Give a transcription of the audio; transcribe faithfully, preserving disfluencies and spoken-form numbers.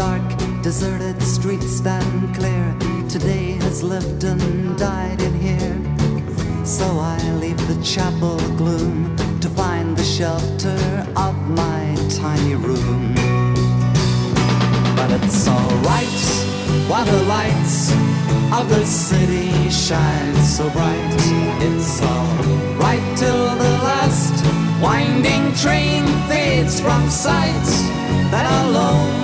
dark, deserted streets stand clear. Today has lived and died in here. So I leave the chapel gloom to find the shelter of my tiny room. But it's alright while the lights of the city shine so bright. It's alright till the last winding train fades from sight. That alone